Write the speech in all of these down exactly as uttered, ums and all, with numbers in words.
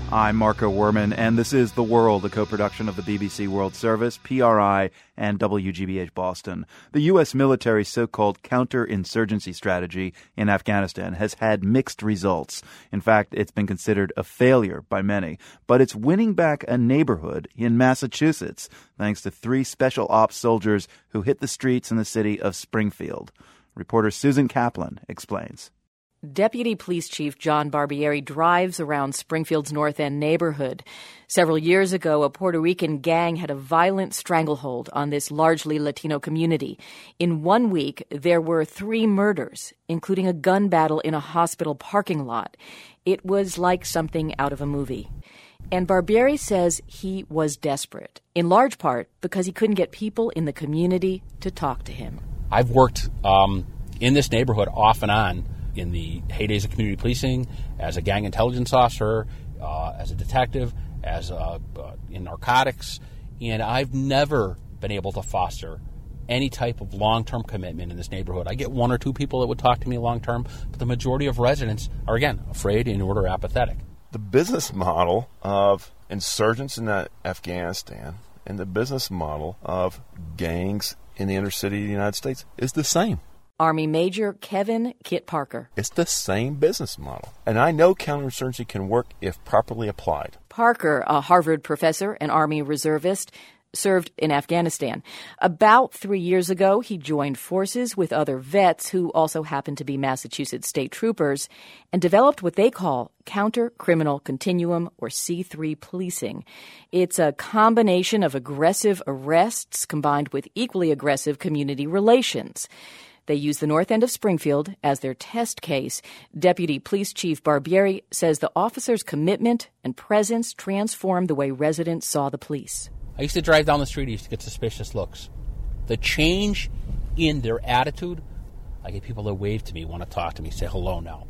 I'm Marco Werman, and this is The World, a co-production of the B B C World Service, P R I, and W G B H Boston. The U S military's so-called counterinsurgency strategy in Afghanistan has had mixed results. In fact, it's been considered a failure by many. But it's winning back a neighborhood in Massachusetts, thanks to three special ops soldiers who hit the streets in the city of Springfield. Reporter Susan Kaplan explains. Deputy Police Chief John Barbieri drives around Springfield's North End neighborhood. Several years ago, a Puerto Rican gang had a violent stranglehold on this largely Latino community. In one week, there were three murders, including a gun battle in a hospital parking lot. It was like something out of a movie. And Barbieri says he was desperate, in large part because he couldn't get people in the community to talk to him. I've worked um, in this neighborhood off and on in the heydays of community policing, as a gang intelligence officer, uh, as a detective, as a, uh, in narcotics, and I've never been able to foster any type of long-term commitment in this neighborhood. I get one or two people that would talk to me long-term, but the majority of residents are, again, afraid and or apathetic. The business model of insurgents in Afghanistan and the business model of gangs in the inner city of the United States is the same. Army Major Kevin Kit Parker. It's the same business model. And I know counterinsurgency can work if properly applied. Parker, a Harvard professor and Army reservist, served in Afghanistan. About three years ago, he joined forces with other vets who also happened to be Massachusetts state troopers and developed what they call counter-criminal continuum, or C three policing. It's a combination of aggressive arrests combined with equally aggressive community relations. They use the North End of Springfield as their test case. Deputy Police Chief Barbieri says the officers' commitment and presence transformed the way residents saw the police. I used to drive down the street, I used to get suspicious looks. The change in their attitude, I get people that wave to me, want to talk to me, say hello now.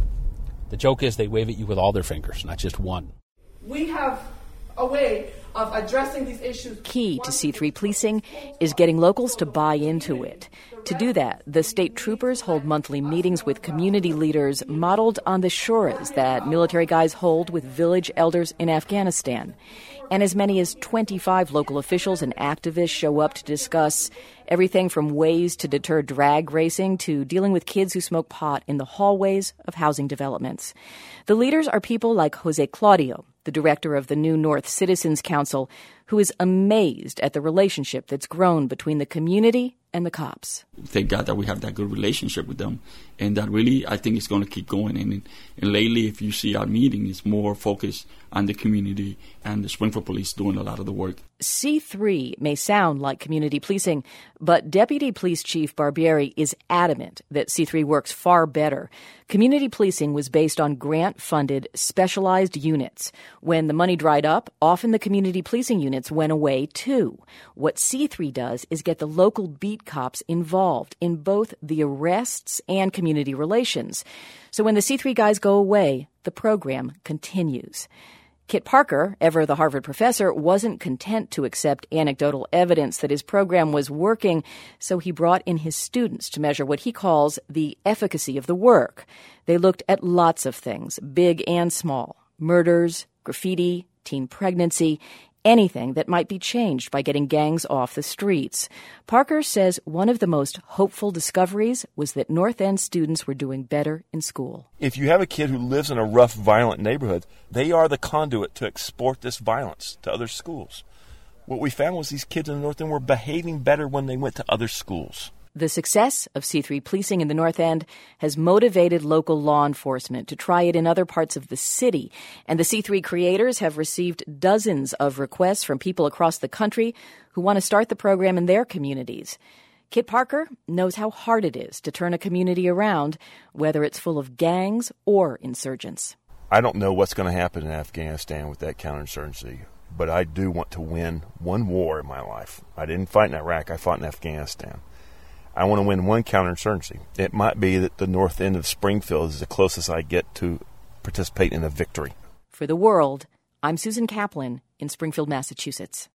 The joke is they wave at you with all their fingers, not just one. We have a way of addressing these issues. Key to C three policing is getting locals to buy into it. To do that, the state troopers hold monthly meetings with community leaders modeled on the shuras that military guys hold with village elders in Afghanistan. And as many as twenty-five local officials and activists show up to discuss everything from ways to deter drag racing to dealing with kids who smoke pot in the hallways of housing developments. The leaders are people like Jose Claudio, the director of the New North Citizens Council, who is amazed at the relationship that's grown between the community and the cops. Thank God that we have that good relationship with them, and that really I think it's going to keep going. And, and lately, if you see our meeting, it's more focused on the community and the Springfield Police doing a lot of the work. C three may sound like community policing, but Deputy Police Chief Barbieri is adamant that C three works far better. Community policing was based on grant-funded, specialized units. When the money dried up, often the community policing units went away, too. What C three does is get the local beat cops involved in both the arrests and community relations. So when the C three guys go away, the program continues. Kit Parker, ever the Harvard professor, wasn't content to accept anecdotal evidence that his program was working, so he brought in his students to measure what he calls the efficacy of the work. They looked at lots of things, big and small: murders, graffiti, teen pregnancy, anything that might be changed by getting gangs off the streets. Parker says one of the most hopeful discoveries was that North End students were doing better in school. If you have a kid who lives in a rough, violent neighborhood, they are the conduit to export this violence to other schools. What we found was these kids in the North End were behaving better when they went to other schools. The success of C three policing in the North End has motivated local law enforcement to try it in other parts of the city. And the C three creators have received dozens of requests from people across the country who want to start the program in their communities. Kit Parker knows how hard it is to turn a community around, whether it's full of gangs or insurgents. I don't know what's going to happen in Afghanistan with that counterinsurgency, but I do want to win one war in my life. I didn't fight in Iraq, I fought in Afghanistan. I want to win one counterinsurgency. It might be that the North End of Springfield is the closest I get to participate in a victory. For The World, I'm Susan Kaplan in Springfield, Massachusetts.